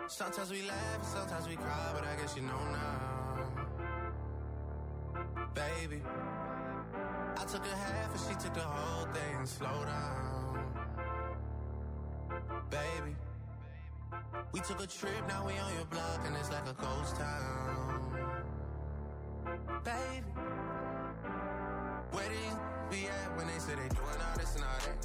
Sometimes we laugh and sometimes we cry, but I guess you know now. Baby, I took a half and she took the whole thing. Slow down. Baby, we took a trip, now we on your block and it's like a ghost town. Baby, where do you be at when they say they doing all this and all that?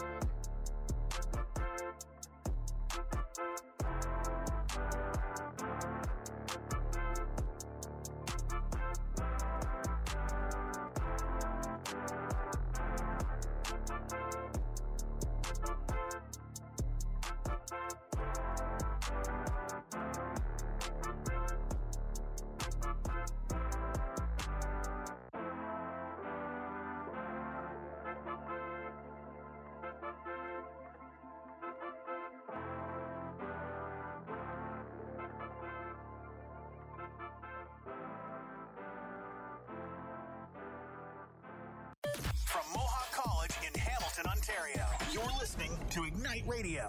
From Mohawk College in Hamilton, Ontario, you're listening to Ignite Radio.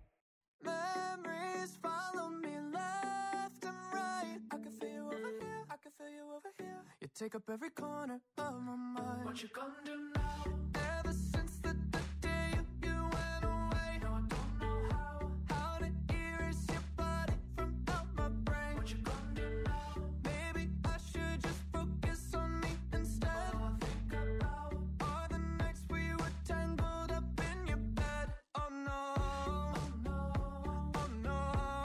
Memories follow me left and right. I can feel you over here, I can feel you over here. You take up every corner of my mind. What you gonna do now? Ever since the day you went away, no, I don't know how to erase your body from out my brain. What you gonna do now? Maybe I should just focus on me instead. All I think about are the nights we were tangled up in your bed. Oh no, oh no, oh no,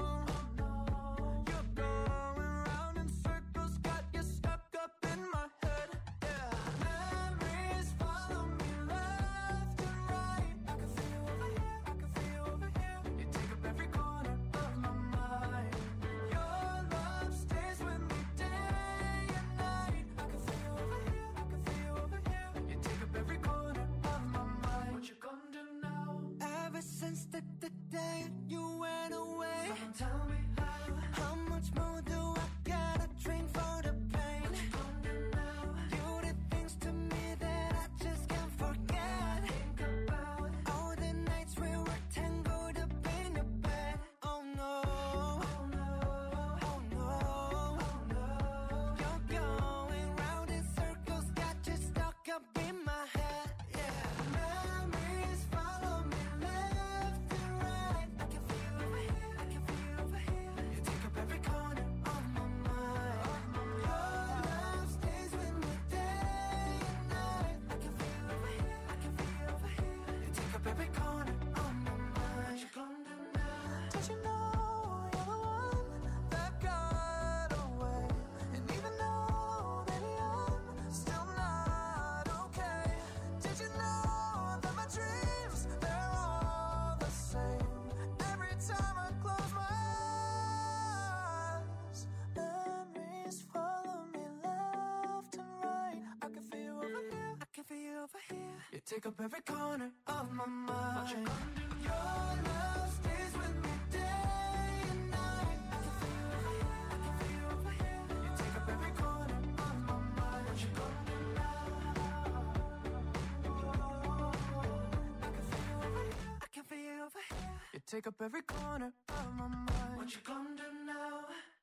oh no. You're going round in circles, got you stuck up in my head. Yeah, memories follow me left and right. I can feel you over here, I can feel you over here. You take up every corner of my mind. Your love stays with me day and night. I can feel you over here, I can feel you over here. You take up every corner of my mind. What you gonna do now? Ever since the day you went away, someone tell me how much more do I gotta drink for the pain? What you gonna do now? You did things to me that I just can't forget. Think about all the nights we were tangled up in your bed. Oh no, oh no, oh no, oh no. You're going round in circles, got you stuck up in my head. Yeah, memories follow me left and right. I can feel you over here, I can feel you over here. You take up every corner of my mind. Your love stays with me day and night. I can feel you over here, I can feel you over here. You take up every corner of my mind. What you gonna do now? Did you know you're the one that got away? And even though, baby, I'm still not okay. Did you know that my dreams, they're all the same? Every time I close my eyes, memories follow me left and right. I can feel you over here, I can feel you over here. You take up every corner of my mind. What you gonna do? Your love stays with me day and night. I can feel you over here, I can feel you over here. You take up every corner of my mind. What you gonna do now? I can feel you over here, I can feel you over here. You take up every corner of my mind. What you gonna do now?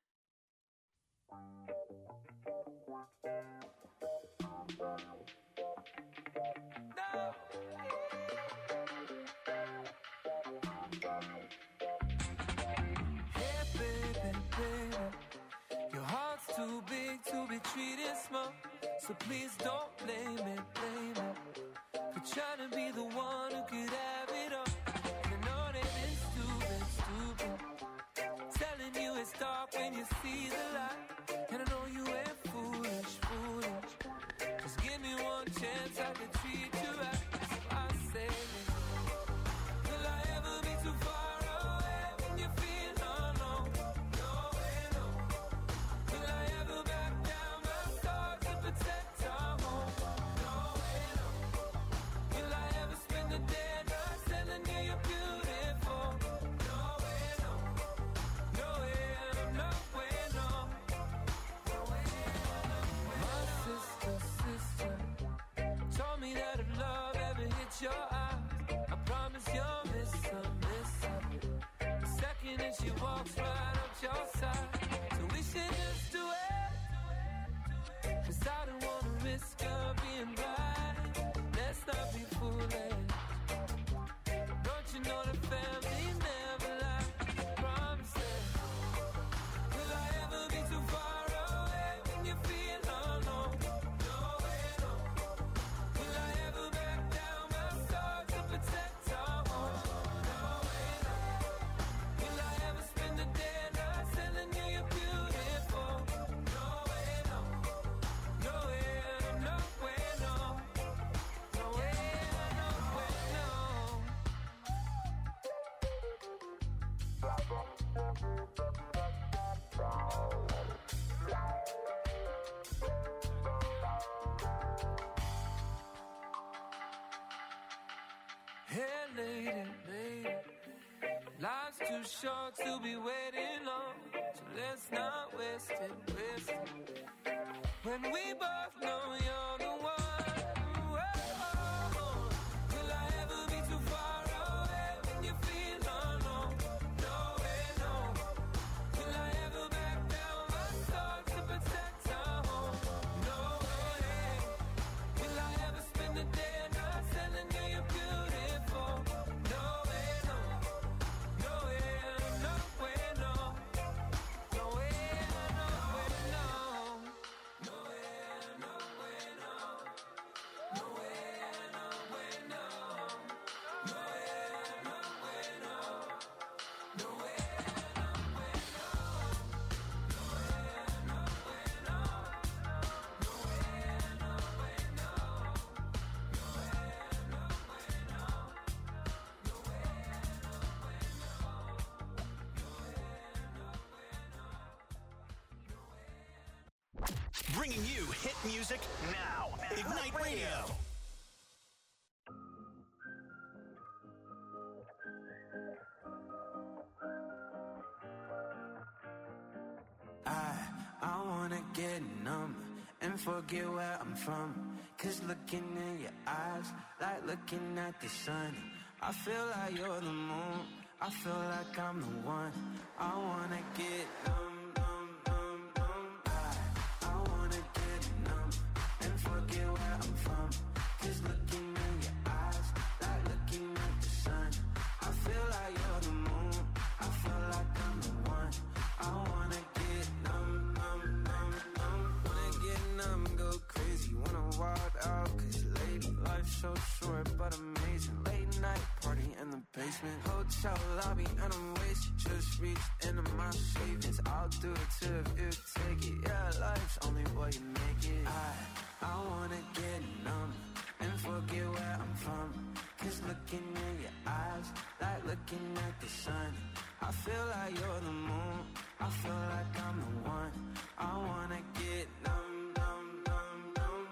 Hey baby, baby, your heart's too big to be treated small. So please don't blame me for trying to be the one who could have it all. You know that it's stupid, telling you it's dark when you see the light. And I know you ain't foolish. Just give me one chance, I can treat you right. So I say, will I ever be too far away when you feel alone? No way, no. Will I ever back down my stars to protect our home? No way, no. Will I ever spend the day not telling you you're beautiful? No way, no. No way, no way, no. No way, no. My sister told me that if love ever hits your eyes, I promise you'll miss her. The second it and she walks right up your side. So we should just do it, 'cause I don't wanna risk her being right. Let's not be foolish. Don't you know the family never lies? Promises. Will I ever be too far away when you feel alone? No way, no. Will I ever back down my soul to protect our home? No way, no. Will I ever spend the day night telling you you're beautiful? No way, no. No way, no way, no. No way, no way, no. Hey, lady, life's too short to be waiting long, so let's not waste it. When we both know you're the one. Whoa. Will I ever be too far away when you feel alone? No way, no. Will I ever back down my soul to protect our home? No way. Will I ever spend the day night telling you you're beautiful? No way, no. No way, no way, no. No way, no way, no. No way, no way, no. No way, no way, no. No way, no way, no. No way, no way, no. No way, no way, no. No way, no way, no. No way, no way, no. No way, Bringing you hit music now. Ignite Radio. I wanna get numb and forget where I'm from. 'Cause looking in your eyes, like looking at the sun. I feel like you're the moon, I feel like I'm the one. I wanna get numb, numb, numb, numb. I wanna get numb and forget where I'm from. 'Cause looking in your eyes, like looking at the sun. I feel like you're the moon, I feel like I'm the one. I wanna get numb, numb, numb, numb. Wanna get numb, go crazy, wanna wild out. 'Cause lady, life's so short but amazing. Late night party in the basement, hotel lobby and I'm wasted. Just reached into my savings, I'll do it too if you take it. Yeah, life's only what you make it. I wanna get numb and forget where I'm from. 'Cause looking in your eyes, like looking at the sun. I feel like you're the moon, I feel like I'm the one. I wanna get numb, numb, numb, numb.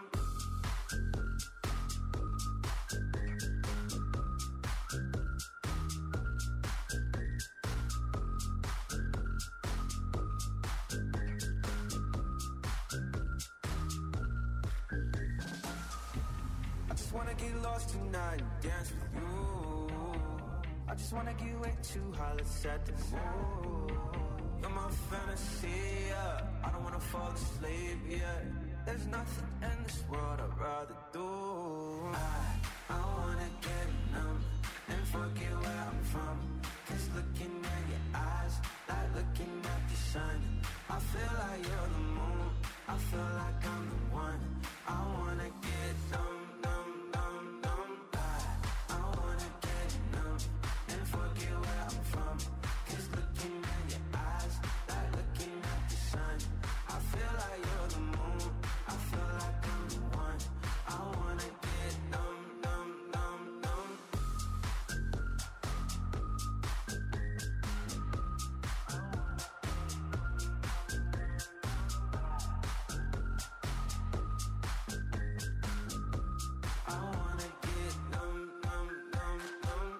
I just wanna get lost tonight and dance with you. I just wanna get way too high, let's set the mood. You're my fantasy, yeah. I don't wanna fall asleep, yeah. There's nothing in this world I'd rather do. I wanna get numb and forget where I'm from. 'Cause looking at your eyes, like looking at the sun. I feel like you're the moon, I feel like I'm the one. I wanna get numb, numb, numb, numb. I wanna get numb and forget where I'm from. 'Cause looking at your eyes, like looking at the sun. I feel like you're the moon, I feel like I'm the one. I wanna get numb, numb, numb, numb. I wanna get numb, numb, numb, numb.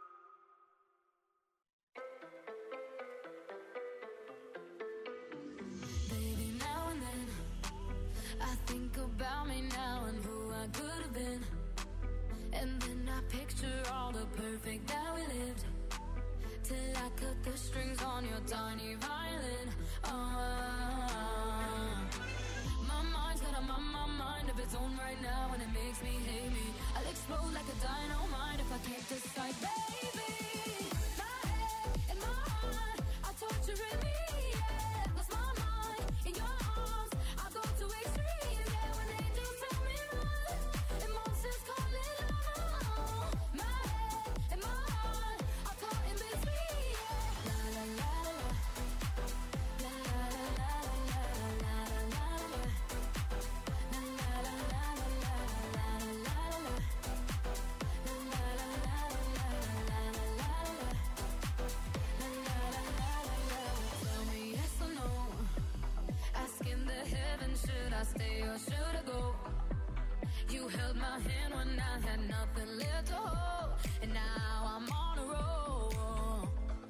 Baby, now and then I think about me now and who I could have been. And then I picture all the perfect that we lived. Till I cut the strings on tiny violin. My mind's got a mind of its own right now, and it makes me hate me. I'll explode like a dynamite if I can't decide, baby. My head and my heart are torturing me. Yeah, lost my mind in your arms. I go to extremes. Yeah, when angels tell me run, and monsters call it love. My head and my heart are caught in between. Yeah. La la la la la la la la la la la la. Tell me yes or no. Asking the heavens, should I stay or should I go? You held my hand when I had nothing left to hold, and now I'm on a roll.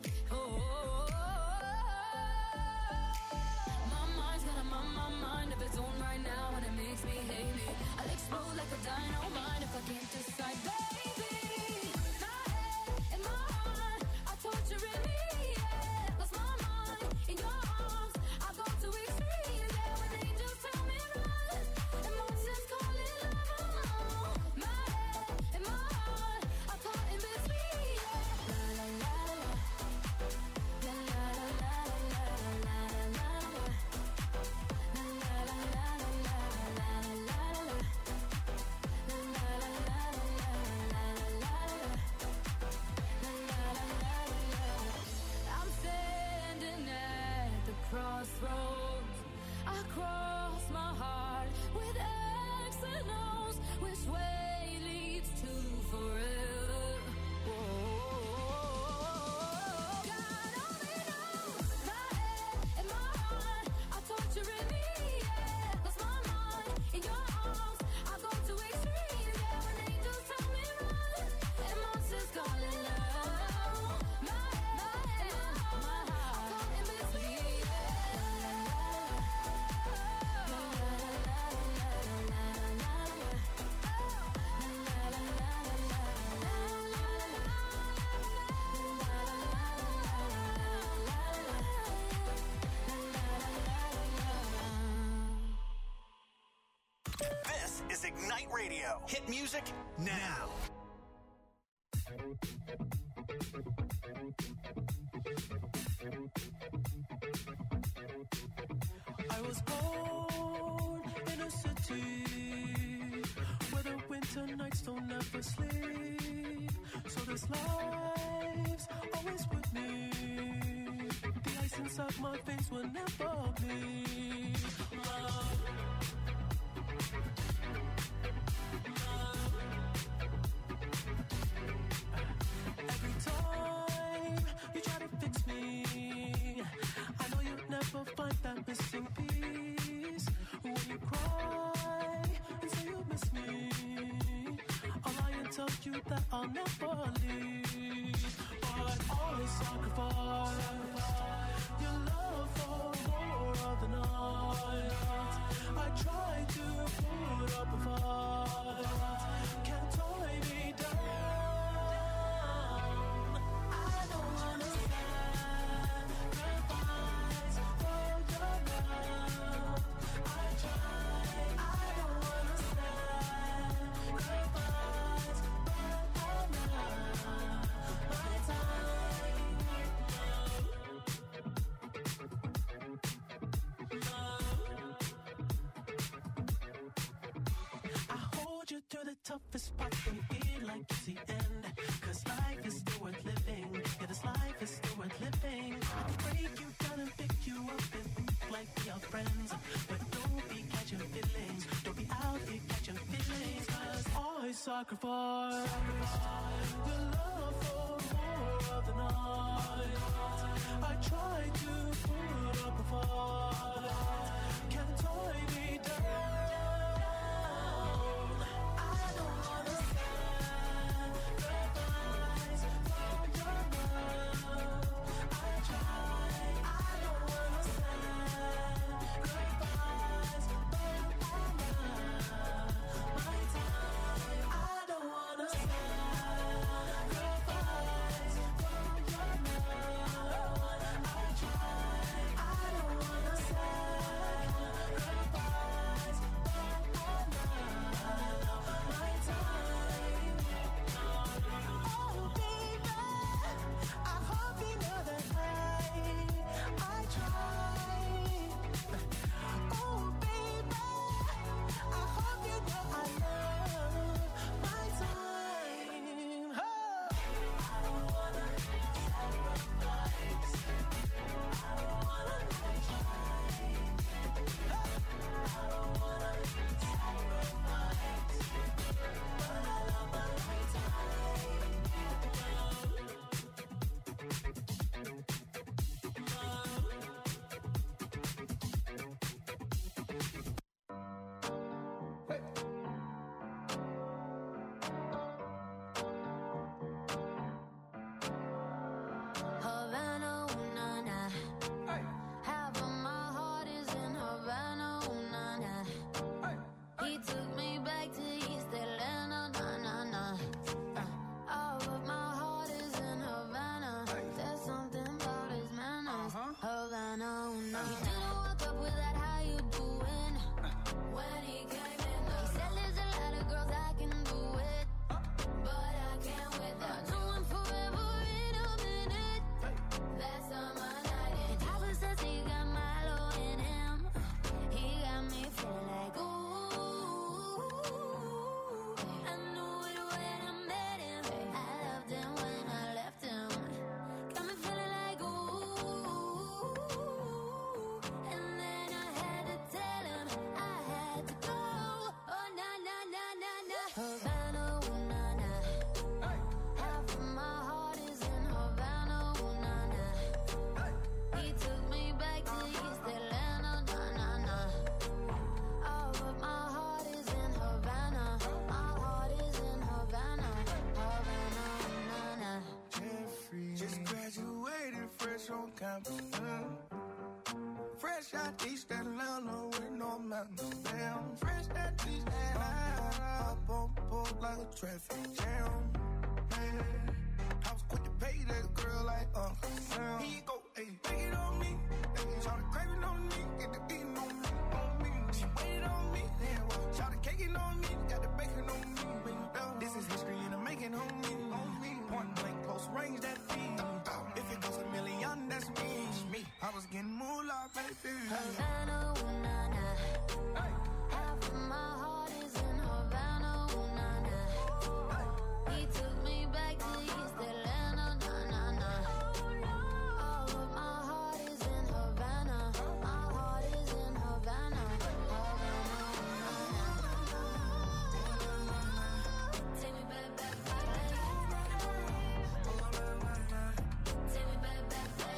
My mind's got a mind of its own right now, and it makes me hate me. I'll explode like a dynamite if I can't decide, baby. My head and my heart are torturing me. Yeah, lost my mind in your arms. I go to extremes. Yeah, when angels tell me run, and monsters call it love. My head and my heart are caught in between. Yeah. La la la la la la la la la la la. I'm standing at the crossroads. I cross my heart with X and O's. Which way leads to forever? God only knows. My head and my heart are torturing me. Yeah, lost my mind in your arms. I go to extremes. Yeah, when angels tell me run, and monsters call it love. My head and my heart are caught in between. This is Ignite Radio. Hit music now. I was born in a city where the winter nights don't ever sleep. So this life's always with me. The ice inside my veins will never bleed. Love. Every time you try to fix me, I know you'll never find that missing piece. When you cry and say you miss me, I'll lie and tell you that I'll never leave. But always sacrifice your love for more of the night. I try to put up a fight, can't tie me down. I don't understand goodbyes for your love. I try, I don't understand goodbyes, but I'm not my time. I hold you through the toughest parts and feel like it's the end. Cause life is still worth living. Yeah, this life is still worth living. I can break you down and pick you up and think like we are friends. But don't be catching feelings. Don't be out here catching feelings. Cause I sacrifice your love for more of the night. I try to put up a fight, can't tie me down. I don't understand goodbyes for your love. I try, I don't understand goodbyes, but I'm not my time. I don't understand. fresh on campus. Fresh out East Atlanta with no mountains. Damn, fresh out East Atlanta. Up on board like a traffic jam. Man, I was quick to pay that girl like Uncle Sam. Here you go, ayy, take it on me. Ayy, shout the craving on me, get the beating on me, on me. She waited on me, yeah, shout the caking on me, got the bacon on me. This is history and I'm making on me. Point blank, close range, that feed. If it goes a million, that's me. I was getting moolah, baby. Havana, ooh, nah, nah. Hey. Half of my heart is in Havana, ooh, nah, nah. He took me back to East Atlanta, nah, nah, nah. All of my heart is in Havana. My heart is in Havana. Havana, ooh, nah, nah. Take me back, back, back. Take me back, back, back.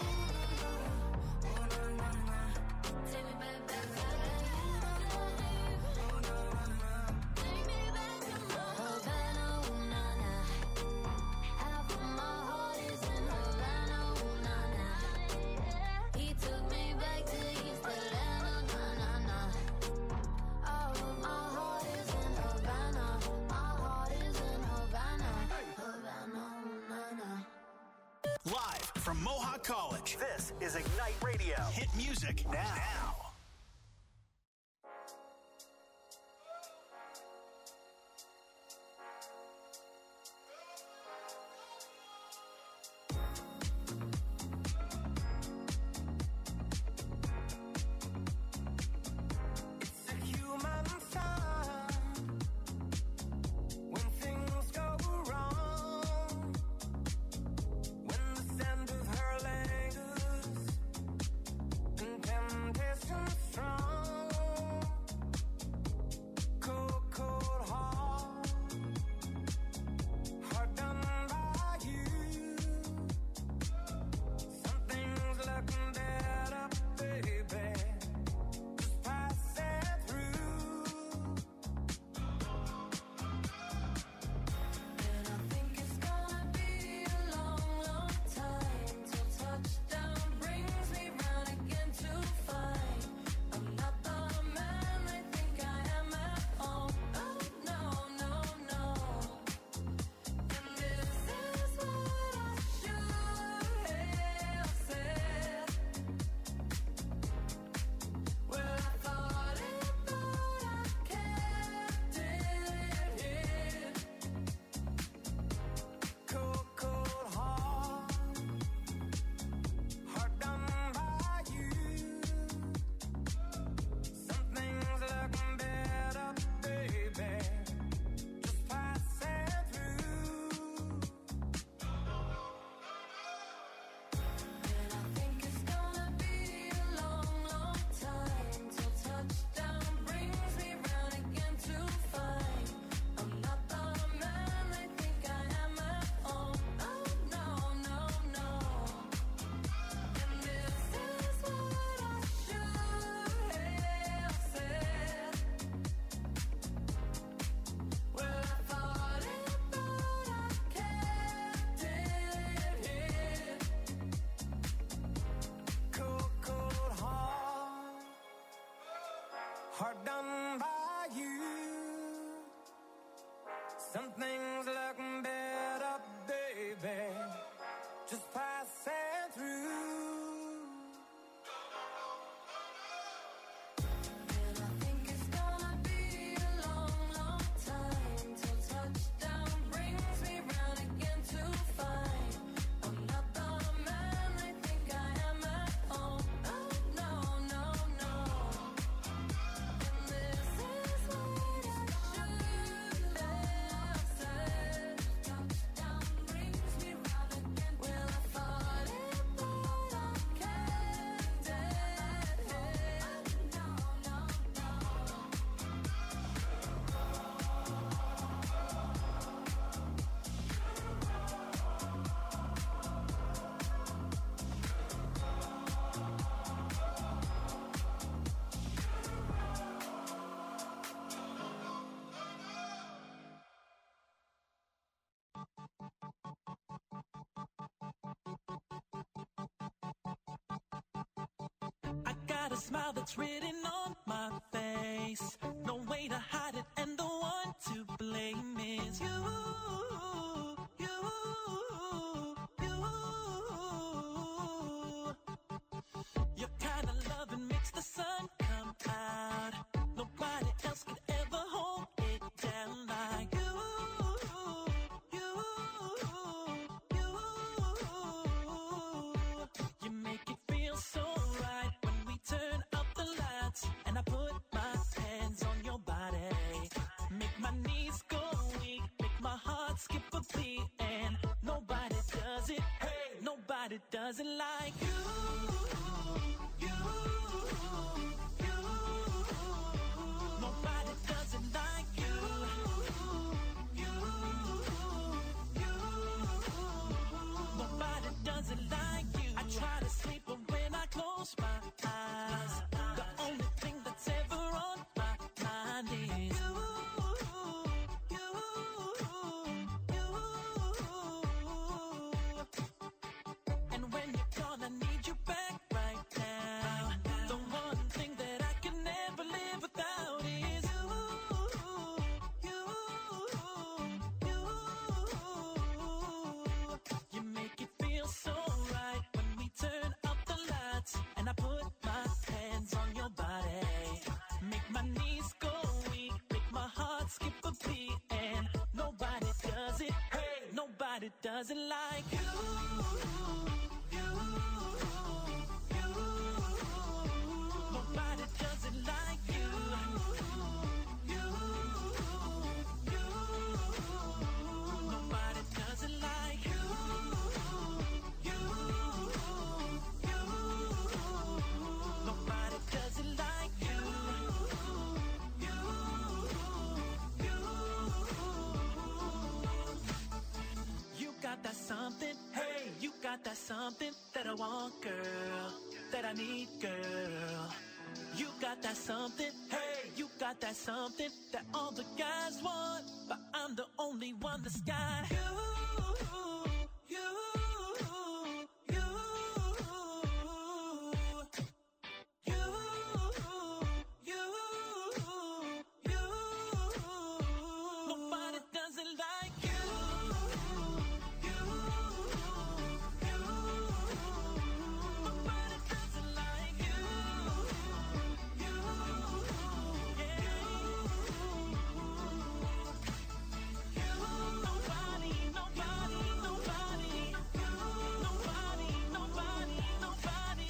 Live from Mohawk College, this is Ignite Radio. Hit music now. Hard done by you. Some things look better, baby, just passing through. And I think it's gonna be a long, long time till touchdown brings me round again to find I'm not the man they think I am at home. Oh, no, no, no. And the smile that's written on my face. No way to hide it, and the one to blame is you. Your kind of loving makes the sun come out. Nobody else could ever hold it down like you. You make it feel so right when we turn up the lights and I put my hands on your body. Make my knees go weak, make my heart skip a beat, and nobody does it. Hey, nobody does it like you. Nobody does it like you. Nobody does it like you. I try to sleep, but when I close my eyes, the only thing that's ever on my mind is you. And when you're gone, I need you back right now. The one thing that I can never live without is you. You make it feel so right when we turn up the lights and I put my hands on your body. Make my knees go weak, make my heart skip a beat, and nobody does it. Hey, nobody does it like you. Nobody does it like you. Nobody does it like you. Nobody does it like you. You got that something, hey, you got that something that I want, girl, that I need, girl. You got that something, hey, you got that something that all the guys want, but I'm the only one that's got you. Nobody does it like you. Nobody does it like you. Nobody, nobody, nobody. Nobody, nobody, nobody.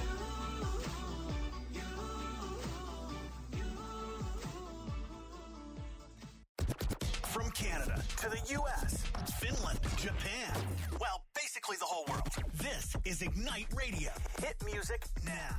From Canada to the U.S., Finland, Japan, well, basically the whole world. This is Ignite Radio. Hit music now.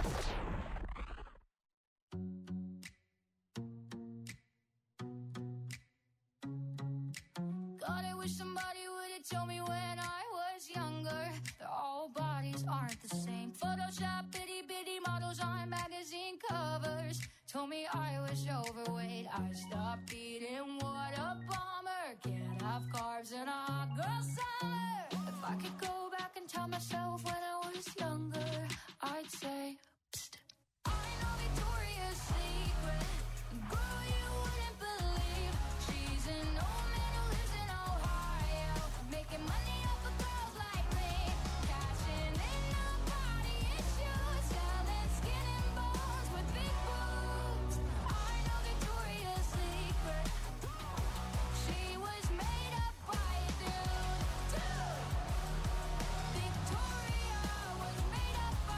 God, I wish somebody would have told me when I was younger that all bodies aren't the same. Photoshop bitty bitty models on magazine covers told me I was overweight. I stopped eating, what a bummer. Can't have carbs in a hot girl summer. If I could go back and tell myself when I was younger, I'd say, psst. I know Victoria's Secret, girl, you wouldn't believe. She's an old man who lives in Ohio, making money off of girls like me, cashing in on body issues, selling skin and bones with big boobs. I know Victoria's Secret. She was made up by a dude. Victoria was made up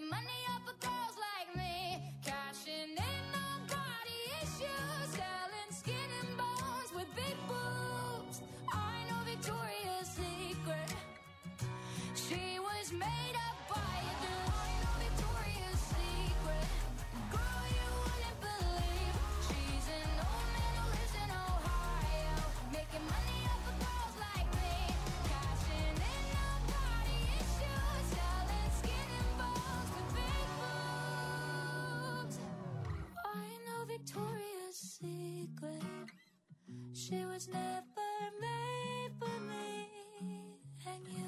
Making money off of girls like me. Cashing in on body issues. Selling skin and bones with big boobs. I know Victoria's Secret. She was made up by a dude. I know Victoria's Secret. Girl, you wouldn't believe. She's an old man who lives in Ohio. Making money off of girls like me. Cashing in on body issues. Selling skin and bones with big boobs. I know Victoria's Secret. She was never made for me and you.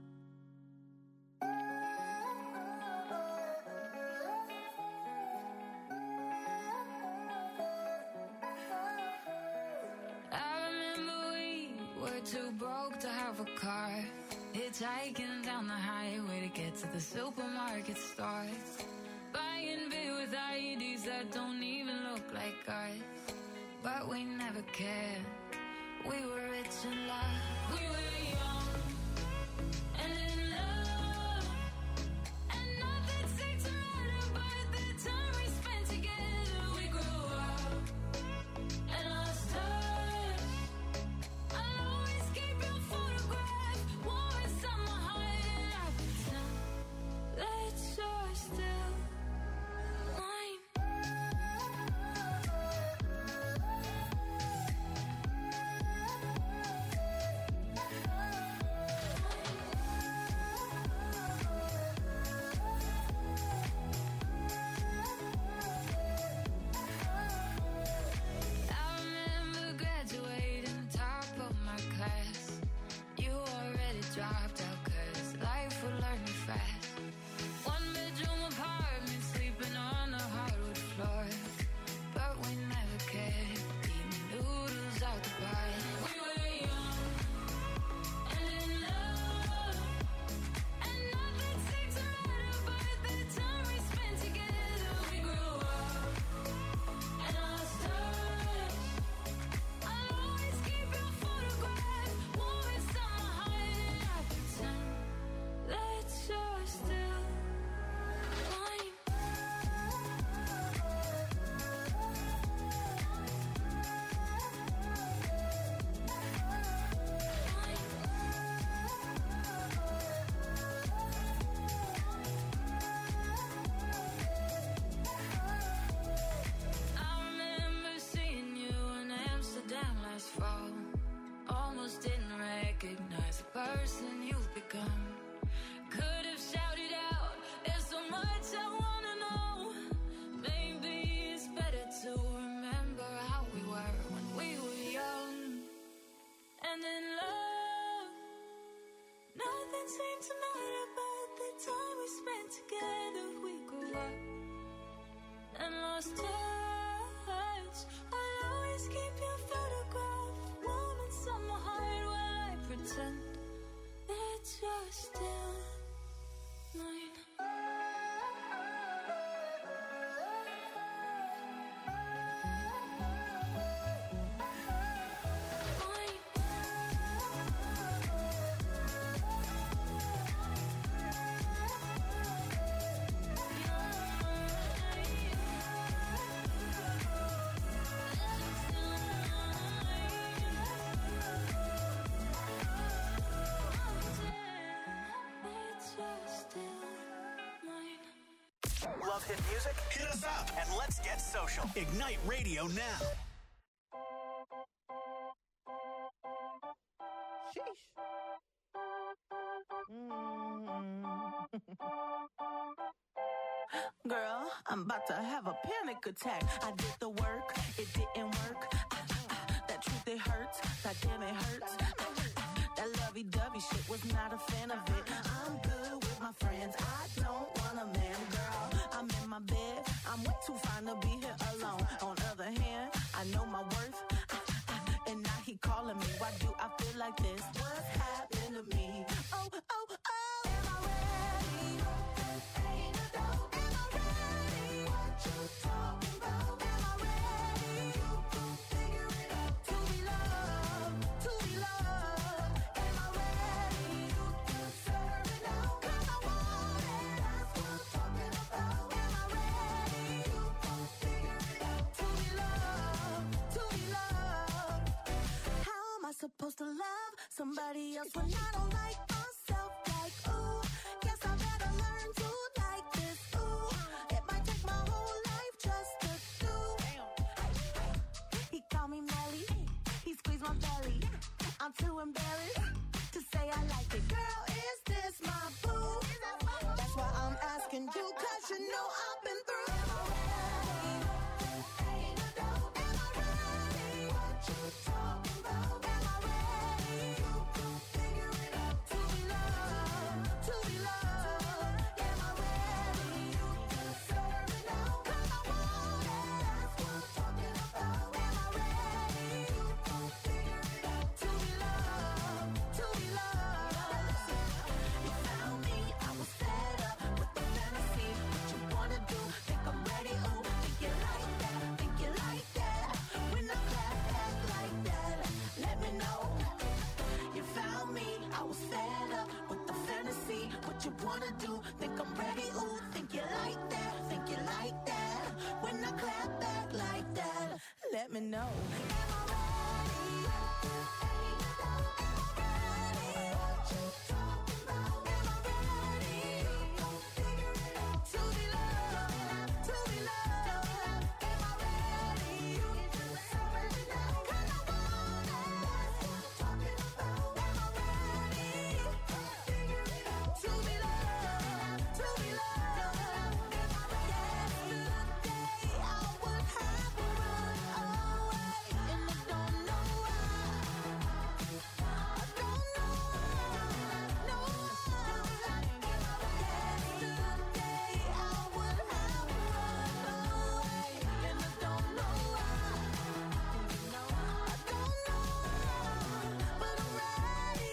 I remember we were too broke to have a car. Hitchhiking down the highway to get to the supermarket stores. Buying beer with IEDs that don't even look like ours. But we never cared. We were rich in love. We were young and in love. And nothing seemed to matter but the time we spent together. We grew up and lost touch. I'll always keep your photograph warm inside my heart. And I pretend that you're still mine. I remember graduating top of my class. You already dropped out 'cause life would learn you fast. One bedroom apartment, sleeping on the hardwood floor. But we never cared. Eating noodles out the pot. We were young and in love. And nothing seemed to matter but the time we spent together. We grew up and lost touch. I'll always keep your photograph warm inside my heart. And I pretend that you're still mine. I remember seeing you in Amsterdam last fall. Almost didn't recognize the person you've become. Could have shouted out, there's so much I wanna know. Maybe it's better to remember how we were when we were young and in love. Nothing seemed to matter but the time we spent together. We grew up and lost touch. I'll always keep your photograph warm inside my heart while I pretend that you're still mine. Love hit music? Hit us up and let's get social. Ignite Radio now. Sheesh. Girl, I'm about to have a panic attack. I did the work, it didn't work. That truth, it hurts. That damn, it hurts. That lovey-dovey shit was not a fan of it. I'm good with my friends. I don't want a man, girl. I'm in my bed. I'm way too fine to be here alone. On other hand, I know my worth. And now he calling me. Why do I feel like this? What's happened to me? Oh, oh, oh. Am I ready? Ain't no doubt. Am I ready? What you talking about? Am I ready? You can figure it out. To be loved, to be loved. Am I ready? You can serve it out. 'Cause I want it. That's what I'm talking to love somebody else when I don't like myself. Like, ooh, guess I better learn to like this. Ooh, it might take my whole life just to do. He called me Melly, he squeezed my belly. I'm too embarrassed to say I like it. Girl, is this my boo? That's why I'm asking you, 'cause you know I've been through. What you wanna do? Think I'm ready? Ooh, think you like that? Think you like that? When I clap back like that, let me know. Am I ready? What you talking about? Am I ready? Figure it out. To be loved, to be loved. Am I ready? You just already know. 'Cause I want it. That's what I'm talking about. Am I ready? Figure it out. To be loved, to be loved. Am I ready? Yesterday I would have run away, and I don't know why. I don't know why. No, yesterday I would have run away, and I don't know why. I don't know, but I'm ready.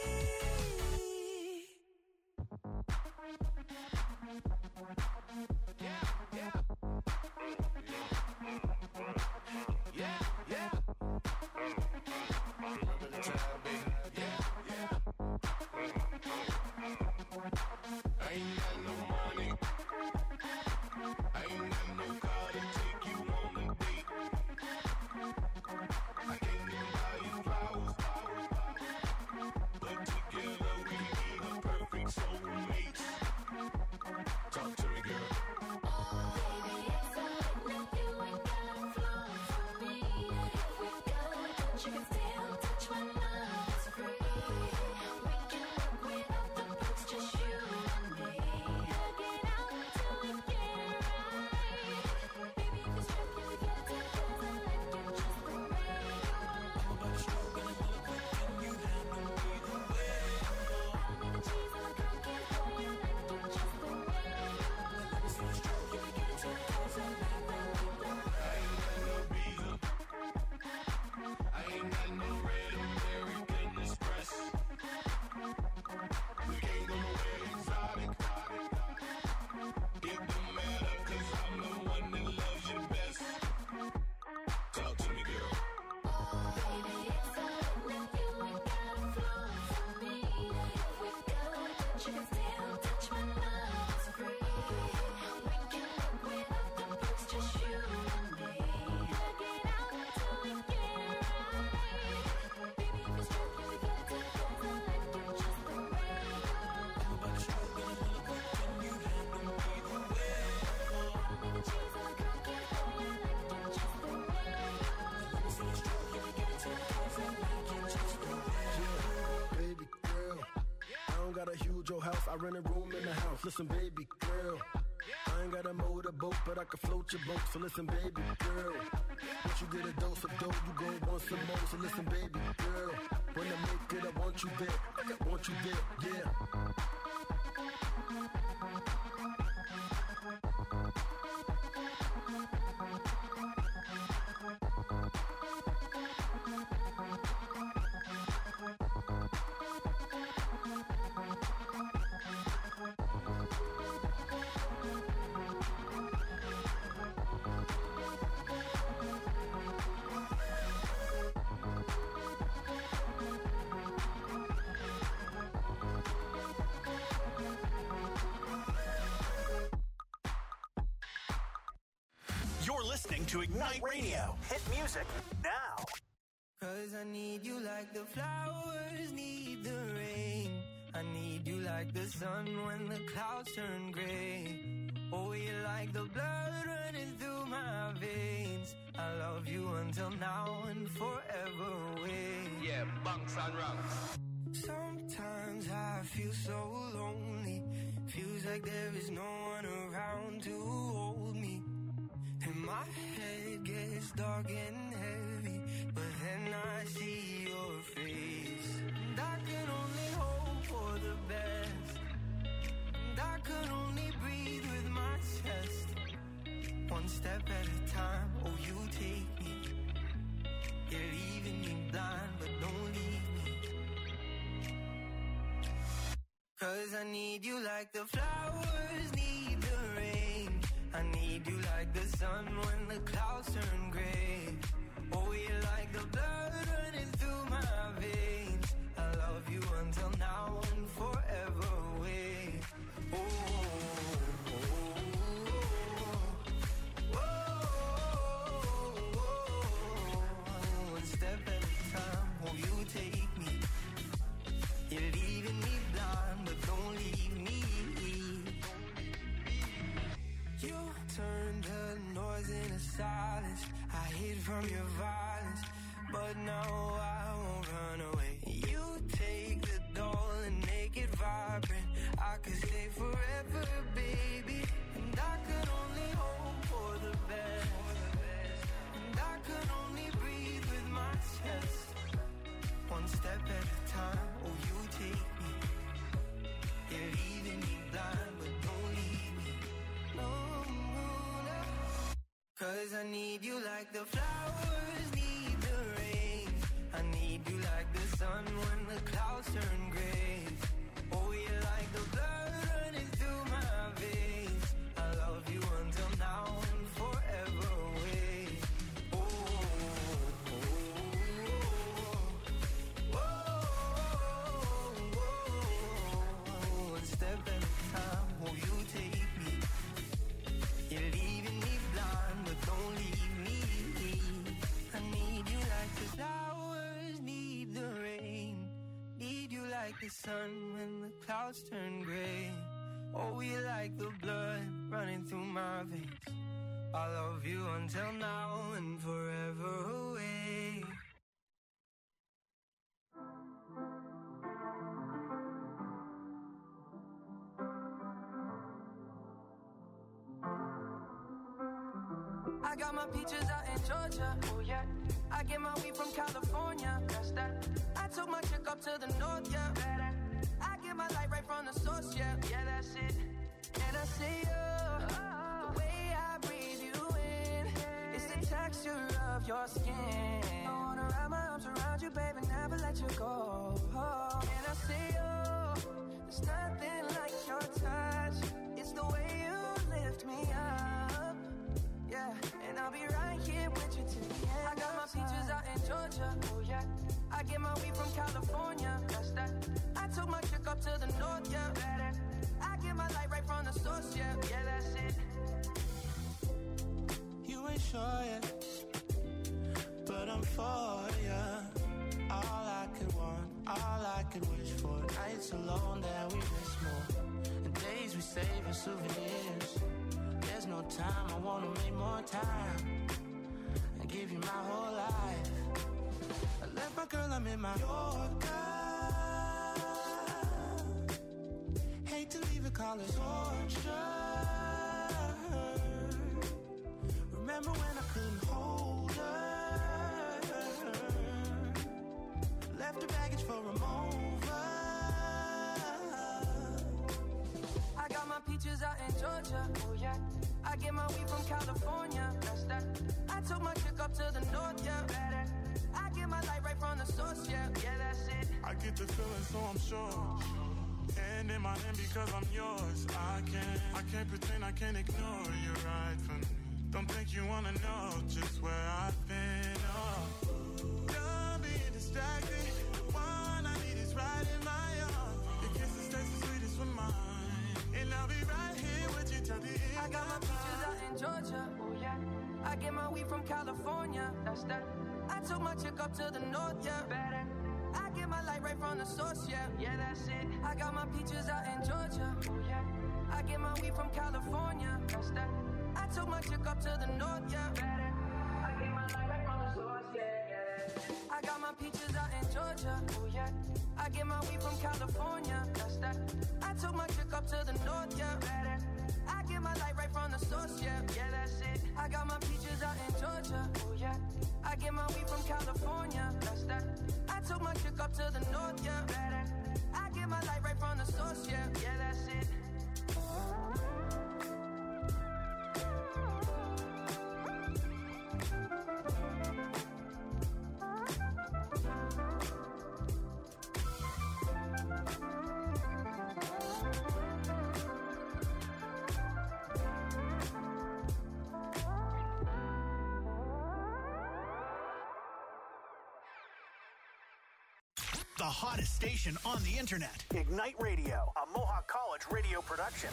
I ain't got no money. I ain't got no car to take you on a date. I can't even buy you flowers. But together we be the perfect soulmates. Talk to me, girl. I ain't got no red American Express. We ain't gonna wear exotic. It don't matter, 'cause I'm the one that loves you best. Talk to me, girl. Baby girl, I don't got a huge old house, I rent a room in the house. Listen, baby girl, I ain't got a motorboat, but I can float your boat. So listen, baby girl, once you get a dose of dough, you gon' want some more. So listen, baby girl, when I make it, I want you there. I want you there, yeah. You're listening to Ignite Radio. Hit music now. 'Cause I need you like the flowers need the rain. I need you like the sun when the clouds turn gray. Oh, you're like the blood running through my veins. I love you until now and forever away. Yeah, bunks and rocks. Sometimes I feel so lonely. Feels like there is no one around to hold me. And my head gets dark and heavy, but then I see your face. And I can only hope for the best. And I can only breathe with my chest. One step at a time, oh you take me. You're leaving me blind, but don't leave me. 'Cause I need you like the flowers need the rain. I need you like the sun when the clouds turn gray. Oh, you're like the blood running through my veins. I love you until now and forever away. Oh, oh, oh, oh, oh. One step at a time, oh, you take me. You're leaving me blind, but don't leave me. You turned the noise into silence. I hid from your violence, but now I won't run away. You take the doll and make it vibrant. I could stay forever, baby. And I could only hope for the best. And I could only breathe with my chest. One step at a time, oh you take me. You're leaving me blind, but don't leave me. No, no, no. 'Cause I need you like the flowers need the rain. I need you like the sun when the clouds turn gray. Oh, you're like the blood running through my veins. I love you until now and forever away. Oh, oh, oh, oh, oh. One step at a time, oh, you take me. You're leaving me blind, but don't leave me. I need you like the flowers need the rain. Need you like the sun when the clouds turn gray. Oh, you like the blood running through my veins. I love you until now and forever away. I got my peaches out in Georgia, oh yeah. I get my weed from California, that's that. I took my chick up to the north, yeah. I get my light right from the source, yeah. Yeah, that's it. And I see you, the way I breathe you in. It's the texture of your skin. I wanna wrap my arms around you, baby, never let you go. And I see you, there's nothing like your touch. It's the way you lift me up. Yeah, and I'll be right here with you till the end. I got my peaches out in Georgia, oh yeah. I get my weed from California, that's that. I took my chick up to the north, yeah. I get my light right from the source, yeah. Yeah, that's it. You ain't sure yet, but I'm for ya. All I could want, all I could wish for. Nights alone that we miss more, and days we save as souvenirs. There's no time, I wanna make more time and give you my whole life. I left my girl, I'm in my Yorker. Hate to leave it, call it torture. Remember when I couldn't hold her? Left her baggage for a mover. I got my peaches out in Georgia, oh yeah. I get my weed from California, that's that. I took my chick up to the north, yeah. I get my light right from the source, yeah. Yeah, that's it. I get the feeling, so I'm sure. Hand in my hand because I'm yours. I can't pretend, I can't ignore you right from me. Don't think you wanna know just where I've been. Oh, done being distracted. The one I need is right in my arms. Your kisses taste the sweetest with mine, and I'll be right here with you till the end. I got my peaches out in Georgia, oh yeah. I I get my weed from California. That's that. I took my chick up to the north, yeah. Better. I get my light right from the source, yeah. Yeah, that's it. I got my peaches out in Georgia. Oh, yeah. I get my weed from California. That's that. I took my chick up to the north, yeah. Better. I get my light right from the source, yeah, yeah. I got my peaches out in Georgia. Oh, yeah. I get my weed from California. That's that. I took my chick up to the north, yeah. Better. I get my light right from the source, yeah. Yeah, that's it. I got my peaches out in Georgia. Oh, yeah. I get my weed from California. That's that. I took my chick up to the north, yeah. Better. I get my light right from the source, yeah. Yeah, that's it. The hottest station on the internet. Ignite Radio, a Mohawk College radio production.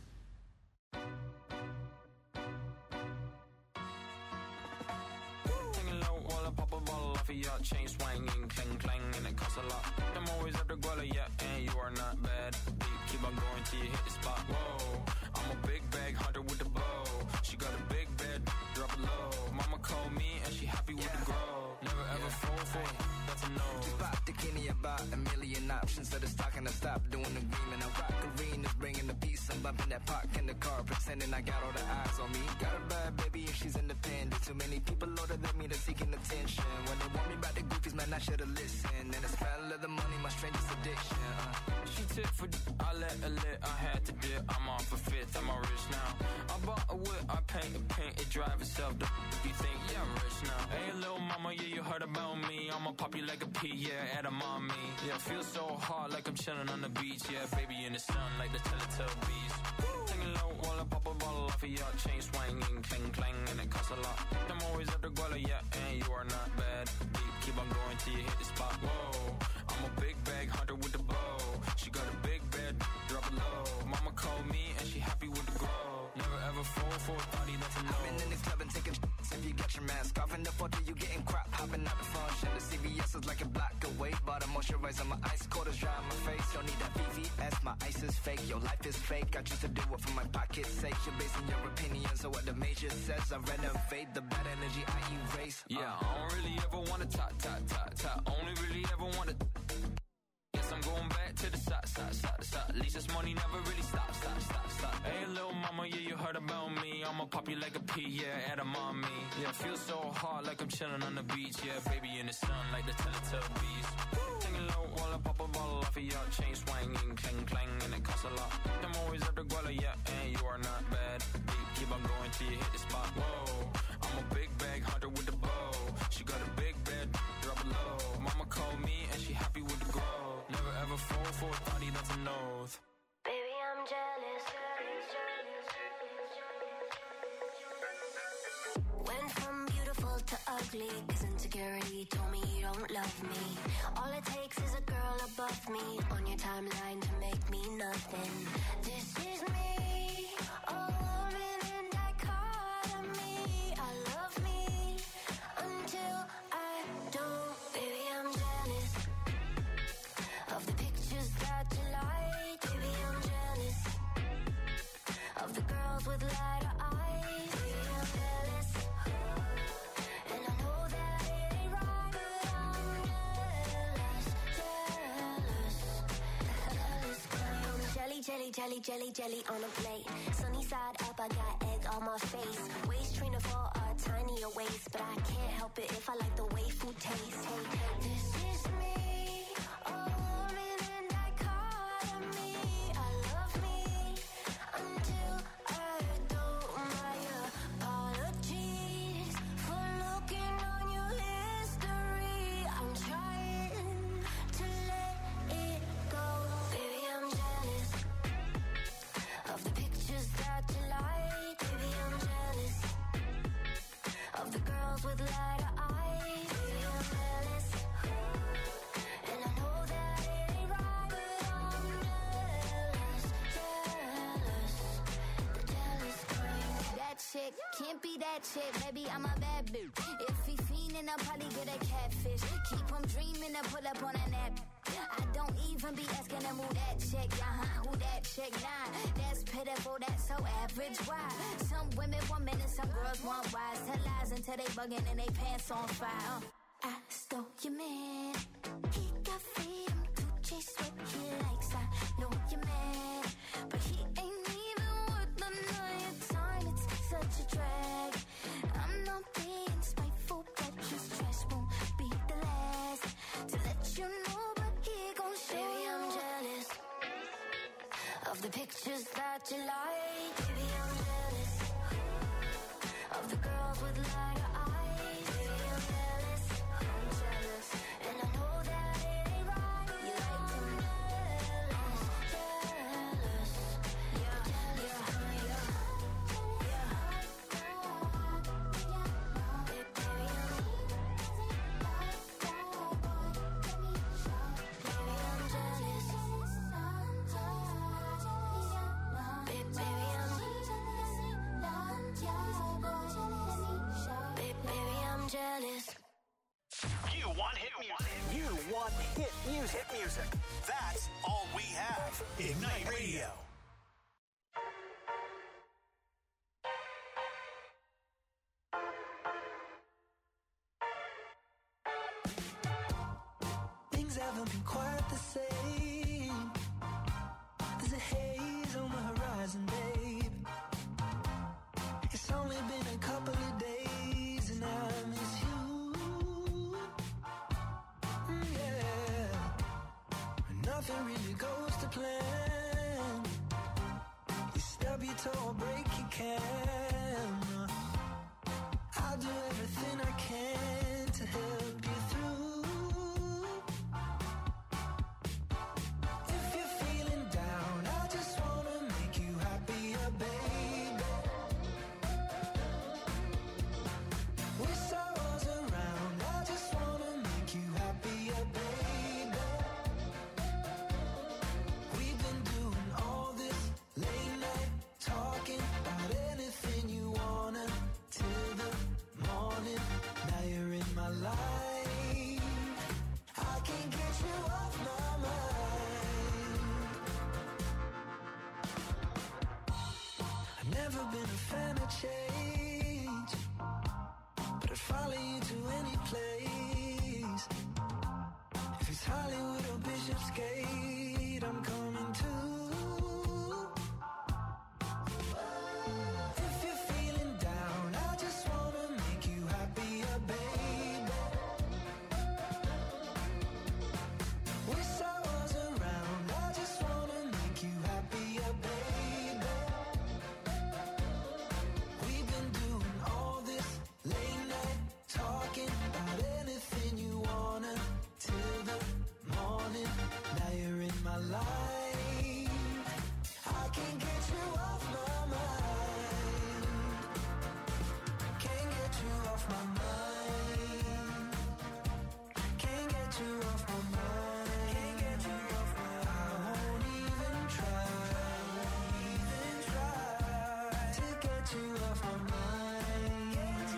Taking low while I pop a ball off of your chain swinging, clang clang, and it costs a lot. I'm always at the guala, yeah, and you are not bad. Keep on going till you hit the spot. Whoa, I'm a big bag hunter with the bow. She got a big bed, drop it low. Mama called me and she happy with the grow. Never ever fall for it, that's a no. Just pop the Kenny about a million options. So the stock and I stop doing the green. And I rock arenas, bringing the peace. I'm bumping that park in the car, pretending I got all the eyes on me. Got a bad baby and she's independent. Too many people older than me, they're seeking attention. When they want me about the goofies, man, I should've listened. And the smell of the money, my strangest addiction. She tip for I let her lit, I had to dip. I'm off for fifth, I'm all rich now. I bought a whip, I paint it drive itself. You think, yeah, I'm rich now. Hey, little mama, yeah, you heard about me. I'ma pop you like a pea, yeah, at a mommy. Yeah, feel so hot like I'm chilling on the beach. Yeah, baby in the sun like the Teletubbies. Singing low while I pop a bottle off of your chain swinging, clang clang, and it costs a lot. I'm always at the guala, yeah, and you are not bad. Keep on going till you hit the spot. Whoa, I'm a big bag hunter with the bow. She got a big bed, drop it low. Mama called me and she happy with the grow. Never ever fall for a thotty, that's a no. I've been in this club and taking if you get your mask off in the photo, you getting crap. Hopping out the function, the CVS is like a block away. Bought a moisturizer, my ice cold is dry on my face. Don't need that VVS, my ice is fake. Your life is fake, I choose to do it for my pocket's sake. You're basing your opinions on what the major says. I renovate the bad energy I erase. Yeah, I don't really ever wanna top. Only really ever wanna. Guess I'm going back to the side. At least this money never really stop. Hey, little mama, yeah, you heard about me. I'ma pop you like a pea, yeah, at a mommy. Yeah, feel so hot like I'm chilling on the beach. Yeah, baby in the sun like the Teletubbies. Singing low while I pop a bottle off of your chain swinging, clang clang, and it costs a lot. I'm always at the guala, yeah, and you are not bad. Keep on going till you hit the spot. Whoa, I'm a big bag hunter with the bow. She got a big bed, drop it low. Mama called me and she happy with the grow. Never ever fall for a thotty, that's a no. Baby, I'm jealous. Went from beautiful to ugly, 'cause insecurity told me you don't love me. All it takes is a girl above me on your timeline to make me nothing. This is me, a woman in dichotomy. I love me until I don't. Baby, I'm jealous of the pictures that you like. Baby, I'm jealous of the girls with lighter eyes. Baby, I'm jealous, and I know that it ain't right, but I'm jealous. Jelly on a plate. Sunny side up, I got egg on my face. Waist trainer for a tinier waist, but I can't help it if I like the way food tastes. Hey, this is me, a woman in dichotomy. I love me until I don't. My apologies for looking on your history. I'm trying to let it go. Baby, I'm jealous of the pictures that you like. Baby, I'm jealous of the girls with lighter eyes. Baby, I'm jealous, and I know that it ain't right, but I'm jealous. The jealous kind. That chick can't be that chick, maybe I'm a bad bitch. If he fiendin', I'll probably get a catfish. Keep him dreaming to pull up on a nap. I don't even be asking him who that chick, who that chick, nah. That's pitiful, that's so average, why? Some women want men and some girls want wise. Tell lies until they bugging and they pants on fire. I stole your man. He got freedom, Gucci sweat he likes. I know you're mad, but he ain't even worth the night time. It's such a drag. I'm not being spiteful, but his trash won't be the last to let you know. But he gon' show. Baby, I'm jealous of the pictures that you like. Baby, I'm jealous of the girls with lighter eyes. Baby, I'm jealous, and I know that it ain't right. You like them jealous, yeah, jealous, yeah. Jealous. You want hit music. You want hit music. Hit music. That's all we have. Ignite Radio. Things haven't been quite the same. There's a haze on the horizon, babe. It's only been a couple of days and I miss you. Yeah. Nothing really goes to plan. You stub your toe or break your can. I'll do everything I can to help you through. If you're feeling down, I just wanna make you happier, baby. Wish I was around, I just wanna make you happier, baby. We've been doing all this late night talking about anything you wanna till the morning. Now you're in my life, I can't get you off my mind. I've never been a fan of change, but I'd follow you to any place. If it's Hollywood or Bishopsgate, I'm coming too. If you're feeling down, I just wanna make you happier, baby. Wish I was around, I just wanna make you happier, baby. We've been doing all this late night talking about anything you wanna till the morning. Now you're in my life, I can't get you off my mind. Can't get you off my mind. Can't get you off my mind. Can't get you off my mind. I won't even try to get you off my mind.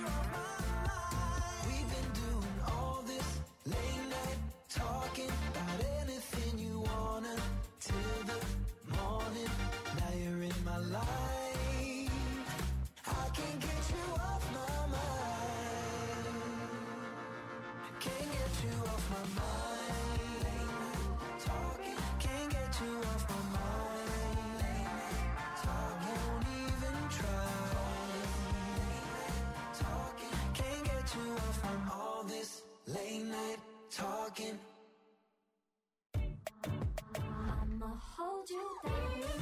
We've been doing all this late night talking about anything you wanna till the morning. Now you're in my life, I can't get you off my mind. Can't get you off my mind. Talking, can't get you off my mind. Won't even try. Talking, can't get you off from all this late night talking. I'ma hold you down.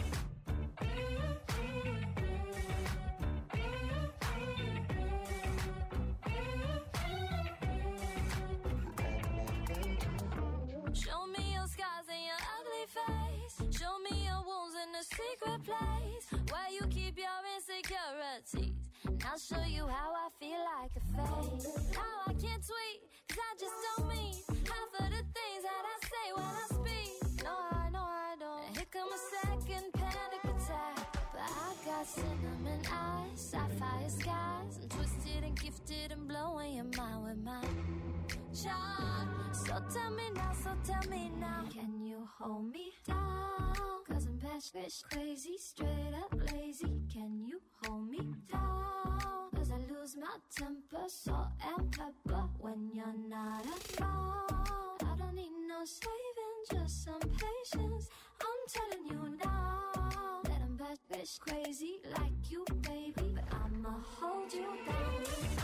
Show me your scars and your ugly face. Show me your wounds in a secret place where you keep your insecurities. And I'll show you how I feel like a fake. How I can't tweet, cause I just don't mean half of the things that I say when I speak. No, I don't. And here come a second panic attack, but I got got cinnamon eyes, sapphire skies. I'm twisted and gifted and blowing your mind with my charm. So tell me now, can you hold me down? Cause I'm batshit crazy, straight up lazy. Can you hold me down? Cause I lose my temper, salt and pepper when you're not around. I don't need no saving, just some patience. I'm telling you now that I'm batshit crazy like you, baby. But I'ma hold you down.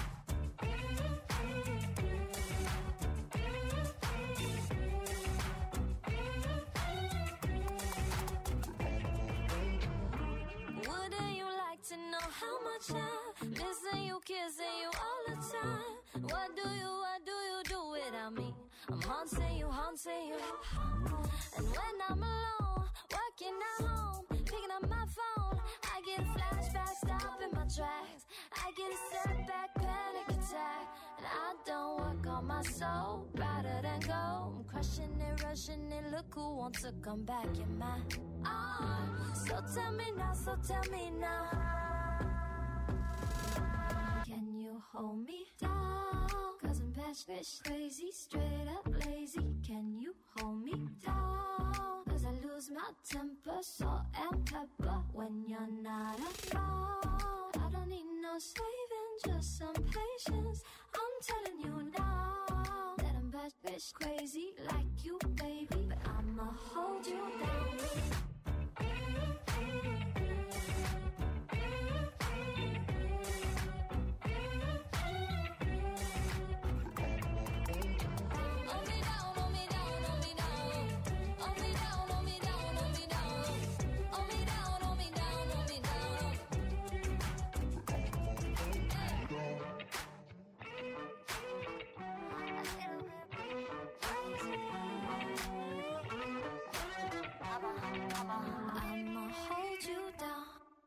Wouldn't you like to know how much I missing you, kissing you all the time? What do you do without me? I'm haunting you. And when I'm alone, working at home, picking up my phone, I get a flashback, stop in my tracks. I get a setback, panic attack. And I don't work on my soul, rather than go. I'm crushing it, rushing it, look who wants to come back in my arms. So tell me now, can you hold me down? Cause I'm batshit crazy, straight up lazy. Can you hold me down? Cause I lose my temper, salt and pepper when you're not around. I don't need no saving, just some patience. I'm telling you now that I'm batshit crazy like you, baby. But I'ma hold you down. I'ma hold you down.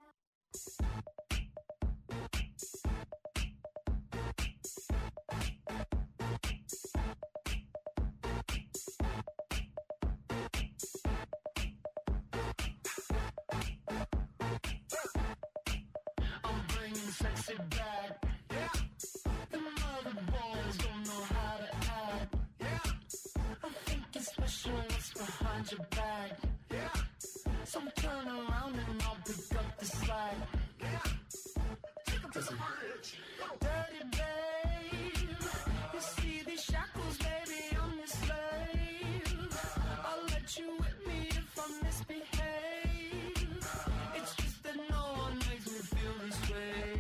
I'm bringing sexy back. Yeah. The mother boys don't know how to act. Yeah. I think it's special what's behind your back. Yeah. So turn around and I'll pick up the slack. Yeah. Take 'em to the bridge. Dirty babe. You see these shackles, baby, I'm your slave. I'll let you whip me if I misbehave. It's just that no one makes me feel this way.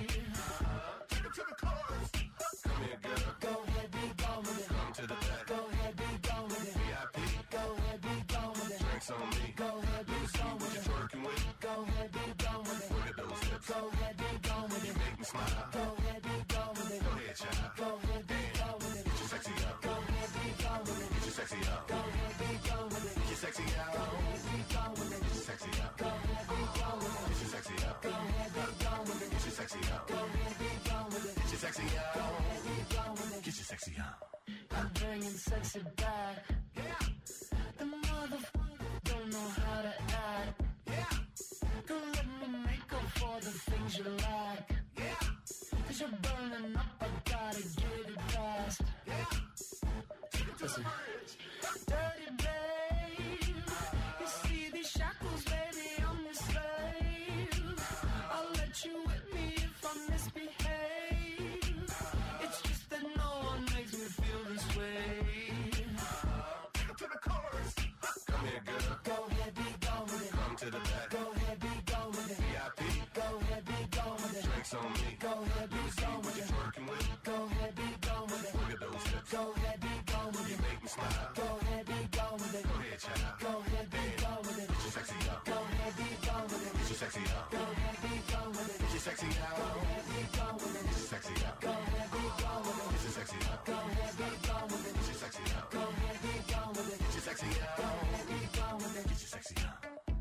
Take 'em to the chorus. Come here, girl. Go ahead, be gone with it. Come to the back. Go ahead, be gone with it. VIP. Go ahead, be gone with it. Drinks on me. Go ahead, be gone with it. Working with. Go ahead, be gone with it. Look at those hips. Go ahead, be gone with it. Make me smile. Go ahead, be gone with it. Go ahead, child. Go ahead, be gone with it. Get your sexy out. Go ahead, be gone with it. Get your sexy out. Go ahead, be gone with it. Get your sexy out. Go ahead, be gone with it. Get your sexy out. Go ahead, be gone with it. Get your sexy out. Go ahead, be gone with it. Get your sexy out. Go ahead, be gone with it. Get your sexy out. Go ahead, be gone with it. Get your sexy out. I'm bringing sexy back. Yeah. The motherfucker don't know how to act. Yeah. Don't let me make up for the things you lack. Yeah. Cause you're burning up, I gotta get it fast. Yeah. Listen. Dirty babe. You see these shackles, baby, I'm your slave. I'll let you whip me if I misbehave. It's just that no one makes me feel this way. Take 'em to the chorus. Come here, girl. Go ahead, be gone with it. Come to the back. Go ahead, be gone with it. VIP. Go ahead, be gone with it. Drinks on me. Go ahead, be gone What with you it. twerking with? Go ahead, be gone with it. Look at those hips. Go ahead, be gone with You it. make me smile. Go ahead, be gone with it. Go ahead, child. Go ahead, be gone with it. Get your sexy out. Go ahead, be gone with it. Get your sexy out. Go ahead, be gone with it. Get your sexy out. Go ahead, be gone with it. Get your sexy out. Go ahead, be gone with it. Get your sexy out. Go ahead, be gone with it. Get your sexy out. Go ahead, be gone with it. Get your sexy out. Go ahead, be gone with it. Get your sexy out.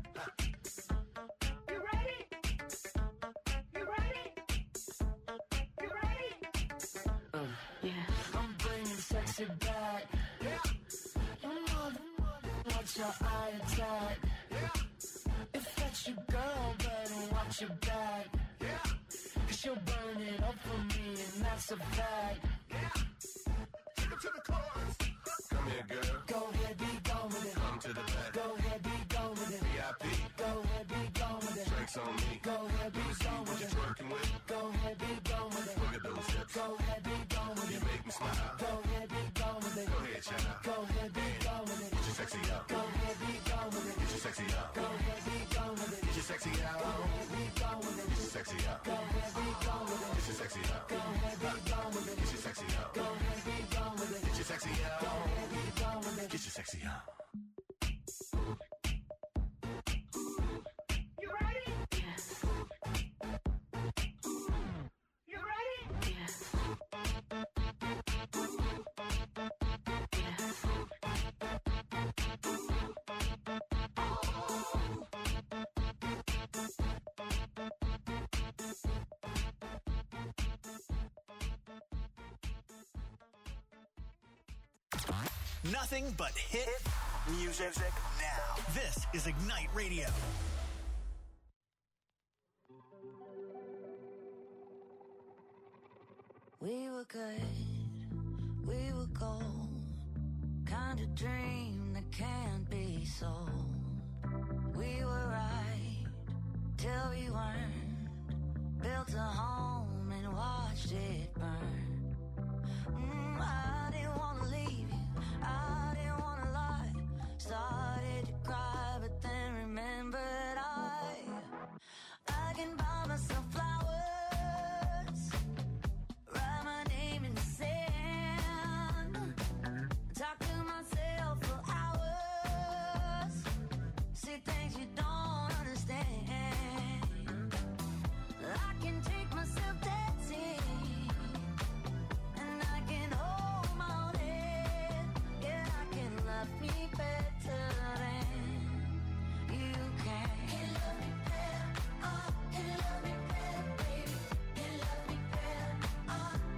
You ready? You ready? You ready? Yeah. I'm bringing sexy back. Yeah. You watch your eye attack. Yeah. If that's your girl, better watch got your back. Cause you'll burn it up for me, and that's a fact. Take it to the chorus. Come here, girl. Go ahead, be gone with it. Come to the back. Go ahead, be gone with it. VIP. Go ahead, be gone with it. Drinks on me. Go ahead, be gone What with you it. twerking with? Go ahead, be gone with it. Look at those hips. Go ahead, be gone with You it. make me smile. Go ahead, be gone with it. Go ahead, child. Go ahead, be gone with it. Get your sexy out. Go ahead, be gone with it. Get your sexy out. Go ahead, be gone with it. Get your sexy out. Go ahead, be gone with it. Get your sexy out. Go ahead, be gone with it. Get your sexy out. Go ahead, be gone with it. Get your sexy out. Go ahead, be gone with it. Get your sexy out. Go ahead, be gone with it. Get your sexy out. You ready? Yes. You ready? Yes. Nothing but hit music now. This is Ignite Radio. We were good, we were gold. Kind of dream that can't be sold. We were right till we weren't. Built a home and watched it